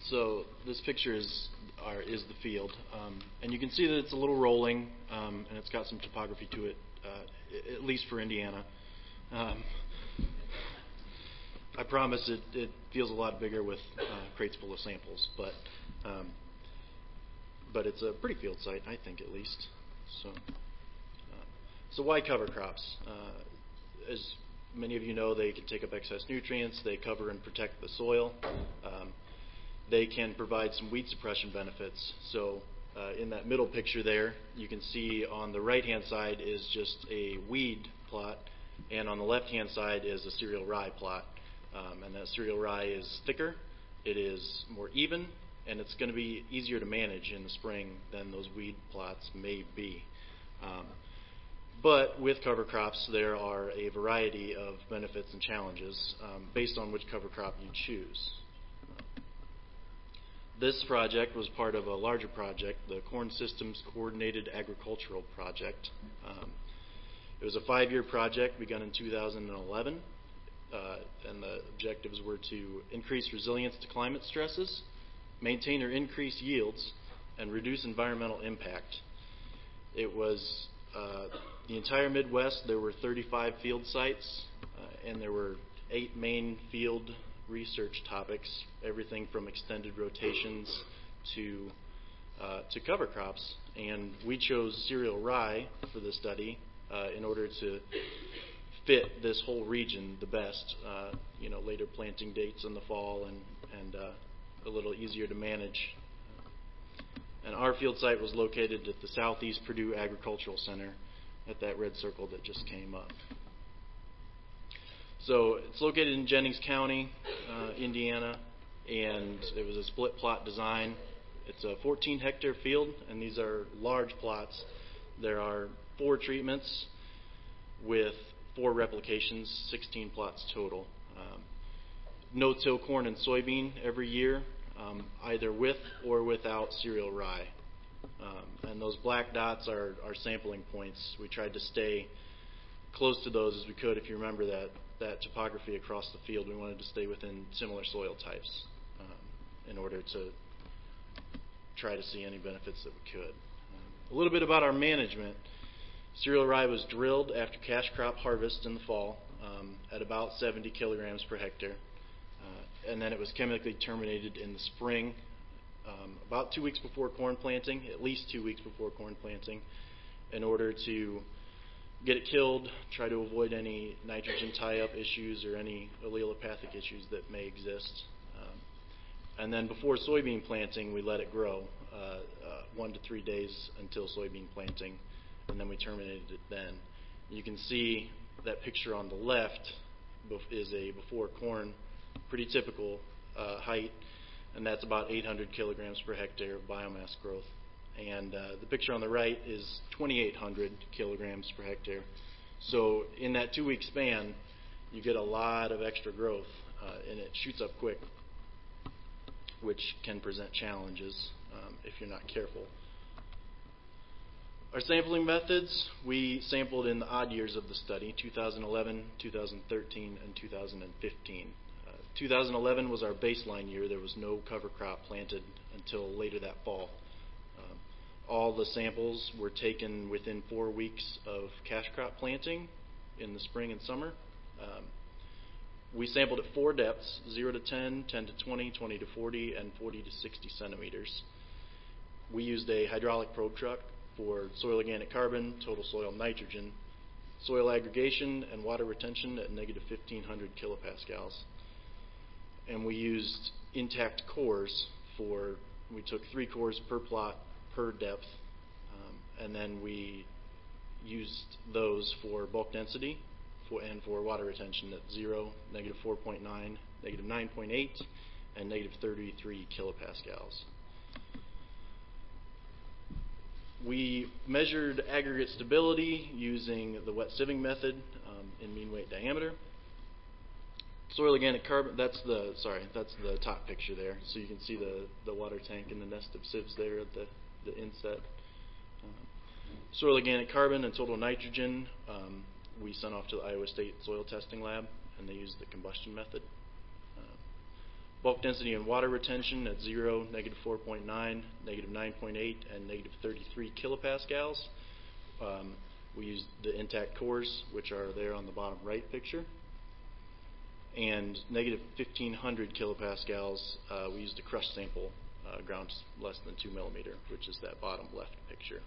So this picture is the field, and you can see that it's a little rolling, and it's got some topography to it, at least for Indiana. I promise it feels a lot bigger with crates full of samples, but it's a pretty field site, I think, at least. So why cover crops? As many of you know, they can take up excess nutrients, they cover and protect the soil. They can provide some weed suppression benefits. So in that middle picture there, you can see on the right-hand side is just a weed plot, and on the left-hand side is a cereal rye plot. And that cereal rye is thicker, it is more even, and it's going to be easier to manage in the spring than those weed plots may be. But with cover crops, there are a variety of benefits and challenges based on which cover crop you choose. This project was part of a larger project, the Corn Systems Coordinated Agricultural Project. It was a 5-year project begun in 2011, and the objectives were to increase resilience to climate stresses, maintain or increase yields, and reduce environmental impact. It was the entire Midwest. There were 35 field sites, and there were 8 main field research topics, everything from extended rotations to cover crops. And we chose cereal rye for the study in order to fit this whole region the best. Later planting dates in the fall and a little easier to manage. And our field site was located at the Southeast Purdue Agricultural Center at that red circle that just came up. So it's located in Jennings County, Indiana, and it was a split plot design. It's a 14-hectare field, and these are large plots. There are 4 treatments with 4 replications, 16 plots total. No-till corn and soybean every year, either with or without cereal rye. And those black dots are our sampling points. We tried to stay close to those as we could. If you remember that topography across the field, we wanted to stay within similar soil types in order to try to see any benefits that we could. A little bit about our management. Cereal rye was drilled after cash crop harvest in the fall at about 70 kilograms per hectare. And then it was chemically terminated in the spring, about 2 weeks before corn planting, at least 2 weeks before corn planting, in order to get it killed, try to avoid any nitrogen tie-up issues or any allelopathic issues that may exist. And then before soybean planting, we let it grow 1 to 3 days until soybean planting, and then we terminated it then. You can see that picture on the left is a before corn, pretty typical height, and that's about 800 kilograms per hectare of biomass growth. And the picture on the right is 2,800 kilograms per hectare. So in that 2-week span, you get a lot of extra growth, and it shoots up quick, which can present challenges if you're not careful. Our sampling methods, we sampled in the odd years of the study, 2011, 2013, and 2015. 2011 was our baseline year. There was no cover crop planted until later that fall. All the samples were taken within 4 weeks of cash crop planting in the spring and summer. We sampled at 4 depths, 0 to 10, 10 to 20, 20 to 40, and 40 to 60 centimeters. We used a hydraulic probe truck for soil organic carbon, total soil nitrogen, soil aggregation, and water retention at negative 1,500 kilopascals. And we used intact cores we took 3 cores per plot per depth, and then we used those for bulk density and for water retention at 0, negative 4.9, negative 9.8, and negative 33 kilopascals. We measured aggregate stability using the wet sieving method in mean weight diameter. Soil organic carbon, that's the top picture there. So you can see the water tank and the nest of sieves there at the inset. Soil organic carbon and total nitrogen, we sent off to the Iowa State Soil Testing Lab, and they used the combustion method. Bulk density and water retention at 0, -4.9, -9.8, and -33 kilopascals. We used the intact cores, which are there on the bottom right picture. And -1,500 kilopascals, we used a crushed sample, ground less than 2 millimeter, which is that bottom left picture.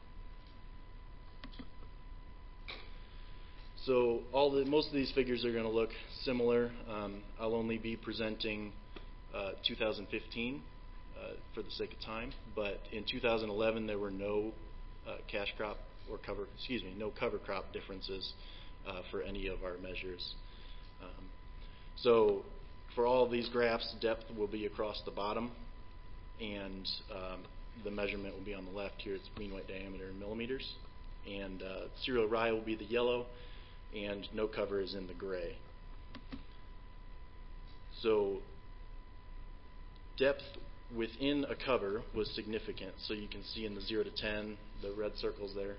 So most of these figures are going to look similar. I'll only be presenting 2015 for the sake of time, but in 2011 there were no cash crop or no cover crop differences for any of our measures. So for all of these graphs, depth will be across the bottom, and the measurement will be on the left here. It's mean wet diameter in millimeters, and cereal rye will be the yellow, and no cover is in the gray. So depth within a cover was significant. So you can see in the 0 to 10, the red circles there.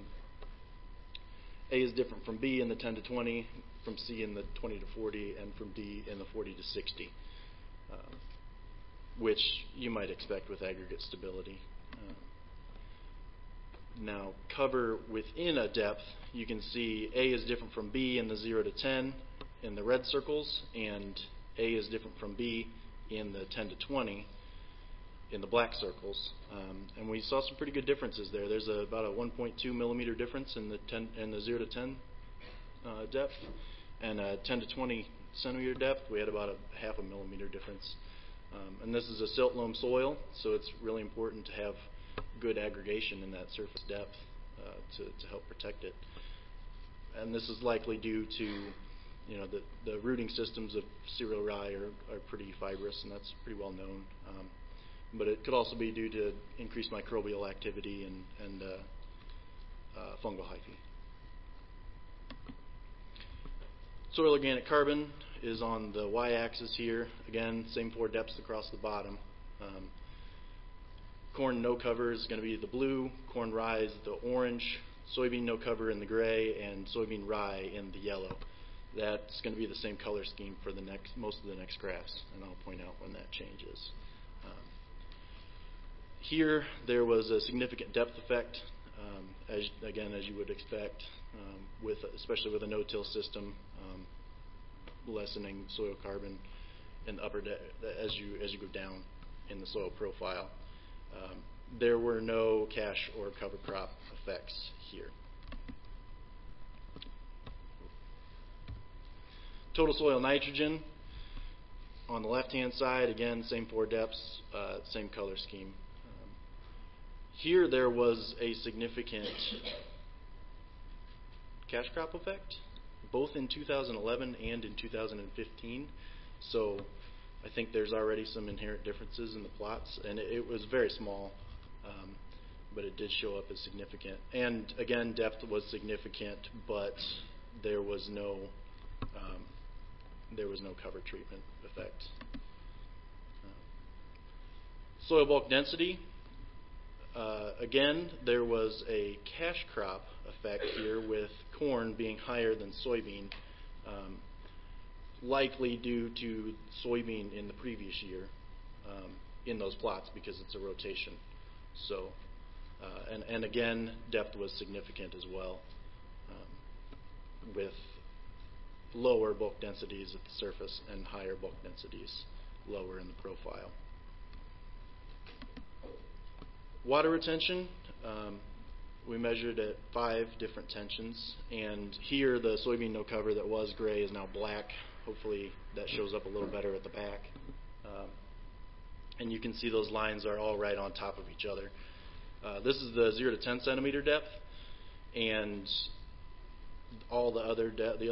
A is different from B in the 10 to 20, from C in the 20 to 40, and from D in the 40 to 60, which you might expect with aggregate stability. Now, cover within a depth, you can see A is different from B in the 0 to 10 in the red circles, and A is different from B in the 10 to 20 in the black circles. And we saw some pretty good differences there. There's about a 1.2 millimeter difference in the 0 to 10 depth, and a 10 to 20 centimeter depth, we had about a half a millimeter difference. And this is a silt loam soil, so it's really important to have good aggregation in that surface depth to help protect it. And this is likely due to the rooting systems of cereal rye are pretty fibrous, and that's pretty well known. But it could also be due to increased microbial activity and fungal hyphae. Soil organic carbon is on the y-axis here. Again, same 4 depths across the bottom. Corn no cover is going to be the blue, corn rye is the orange, soybean no cover in the gray, and soybean rye in the yellow. That's going to be the same color scheme for most of the next graphs, and I'll point out when that changes. Here, there was a significant depth effect, as you would expect, especially with a no-till system, lessening soil carbon in the upper as you go down in the soil profile. There were no cash or cover crop effects here. Total soil nitrogen on the left-hand side, again, same 4 depths, same color scheme. Here there was a significant cash crop effect, both in 2011 and in 2015. So I think there's already some inherent differences in the plots, and it was very small, but it did show up as significant. And again, depth was significant, but there was no cover treatment effect. Soil bulk density. Again, there was a cash crop effect here with corn being higher than soybean, likely due to soybean in the previous year in those plots because it's a rotation. So, and again, depth was significant as well, with lower bulk densities at the surface and higher bulk densities lower in the profile. Water retention, we measured at 5 different tensions, and here the soybean no cover that was gray is now black. Hopefully that shows up a little better at the back. And you can see those lines are all right on top of each other. This is the 0 to 10 centimeter depth, and all the other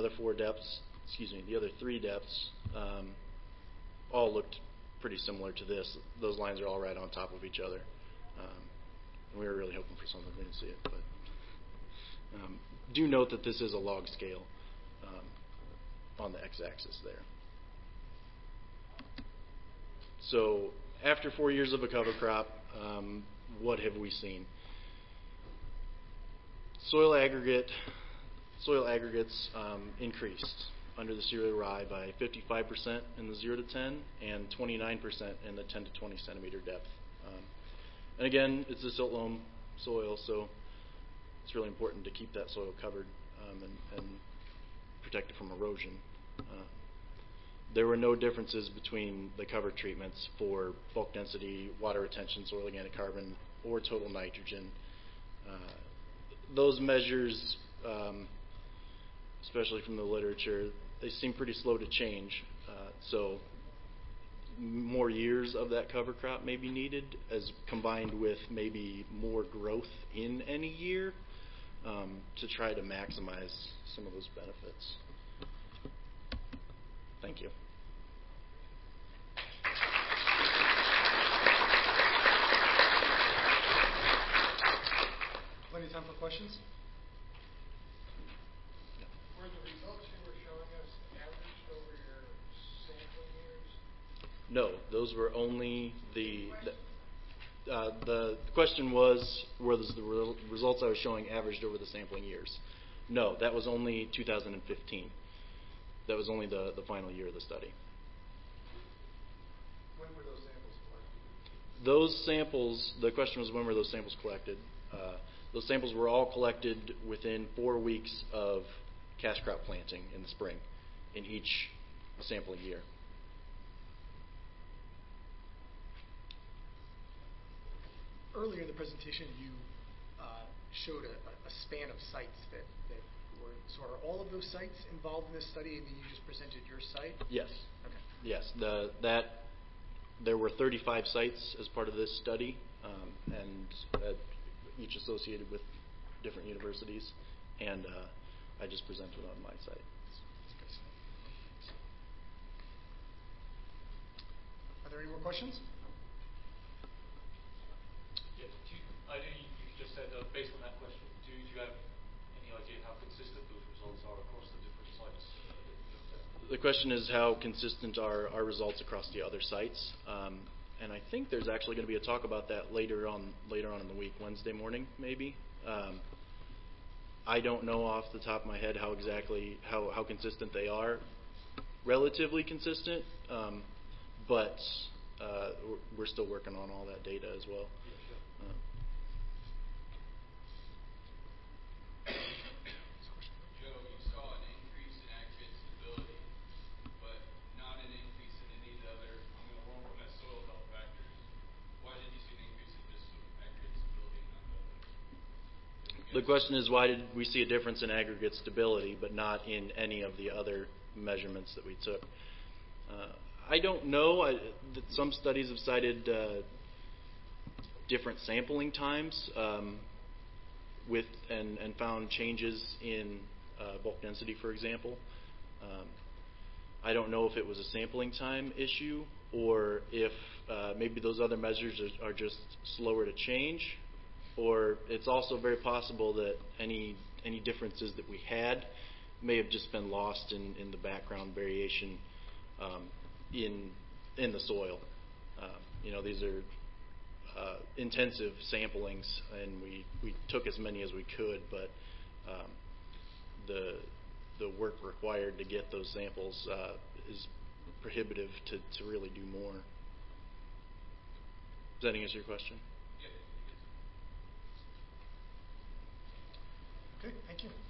3 depths all looked pretty similar to this. Those lines are all right on top of each other. We were really hoping for something. We didn't see it, but do note that this is a log scale on the x-axis there. So after 4 years of a cover crop, what have we seen? Soil aggregates increased. under the cereal rye by 55% in the 0 to 10 and 29% in the 10 to 20 centimeter depth. And again, it's a silt loam soil, so it's really important to keep that soil covered and protect it from erosion. There were no differences between the cover treatments for bulk density, water retention, soil organic carbon, or total nitrogen. Those measures, especially from the literature, they seem pretty slow to change. So more years of that cover crop may be needed, as combined with maybe more growth in any year to try to maximize some of those benefits. Thank you. Plenty of time for questions? Were the results you were showing us averaged over your sampling years? No, those were only the question was, were the results I was showing averaged over the sampling years? No, that was only 2015. That was only the final year of the study. When were those samples collected? Those samples, the question was when were those samples collected? Those samples were all collected within 4 weeks of cash crop planting in the spring in each sampling year. Earlier in the presentation, you showed a span of sites that were. So are all of those sites involved in this study, and then you just presented your site? Yes. Okay. Yes. There were 35 sites as part of this study, and each associated with different universities, and I just presented on my site. Are there any more questions? Yeah, I know you just said, based on that question, do you have any idea how consistent those results are across the different sites that you looked at? The question is how consistent are our results across the other sites, and I think there's actually going to be a talk about that later on in the week, Wednesday morning maybe. I don't know off the top of my head how consistent they are. Relatively consistent, but we're still working on all that data as well. Yeah, sure. Joe, you saw an increase in aggregate stability, but not an increase in any of the other, I'm going to lump them as soil health factors. Why did you see an increase in just aggregate stability and not the others? The question is, why did we see a difference in aggregate stability but not in any of the other measurements that we took? I don't know. Some studies have cited different sampling times and found changes in bulk density, for example. I don't know if it was a sampling time issue or if maybe those other measures are just slower to change, or it's also very possible that any differences that we had may have just been lost in the background variation in the soil. These are intensive samplings, and we took as many as we could, but the work required to get those samples is prohibitive to really do more. Does that answer your question? Yeah. Okay, thank you.